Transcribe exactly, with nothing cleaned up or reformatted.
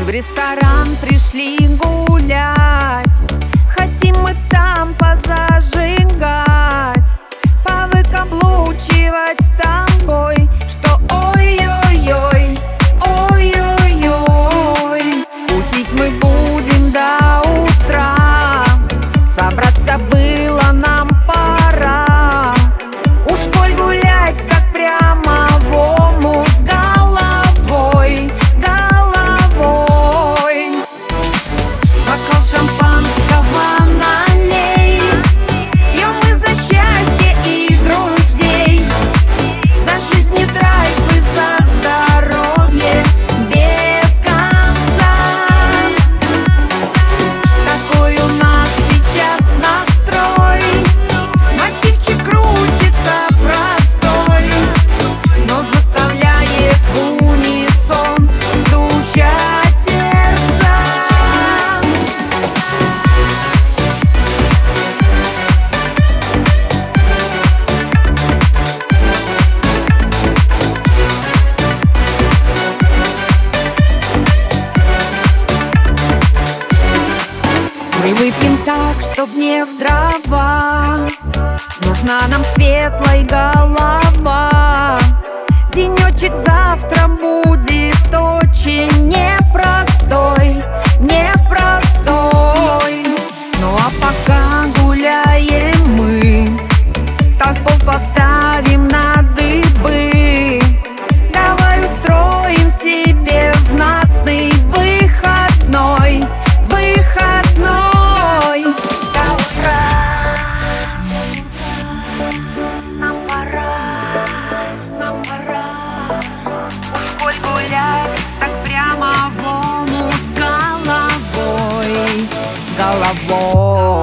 Мы в ресторан пришли гулять, хотим мы там позажигать, повыкаблучивать с тобой, что ой-ой-ой, ой-ой-ой. Кутить мы будем до утра, собраться было нам пора. Уж коль гулять так прямо в омут с головой, с головой. Бокал шампанского налей, пьем мы за счастье и друзей, за жизнь и драйв и за здоровье без конца. Такой у нас сейчас настрой, мотивчик крутится простой, но заставляет в унисон стучать сердца. Мы выпьем так, чтоб не в дрова, нужна нам светлая голова. Денечек завтра будет очень непростой, непростой. Ну а пока гуляем мы, танцпол поставим на дыбы. Давай устроим себе знатный выходной, выходной. До утра нам пора, нам пора. Уж коль гулять так прямо в омут с головой, с головой.